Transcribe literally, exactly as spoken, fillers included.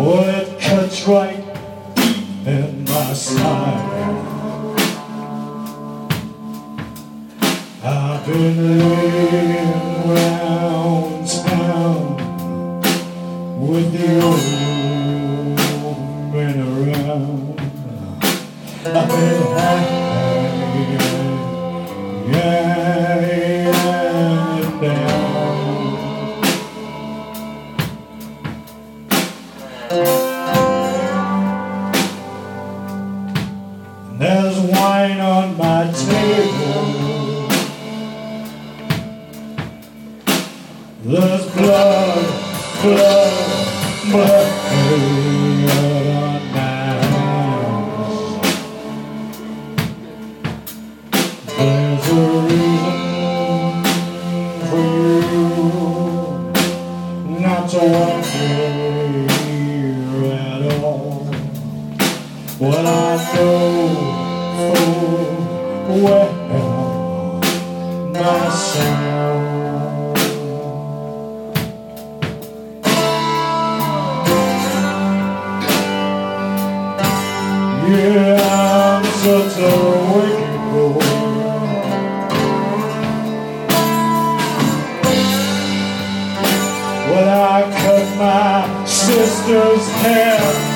Well, it cuts right in my side. I've been living round town with the old men around. I've been high, yeah, and down. There's wine on my table. There's blood, blood, blood on my hands. There's a reason for you not to want here at all. Well, I know full well myself. Yeah, I'm such a wicked boy. When I cut my sister's hair,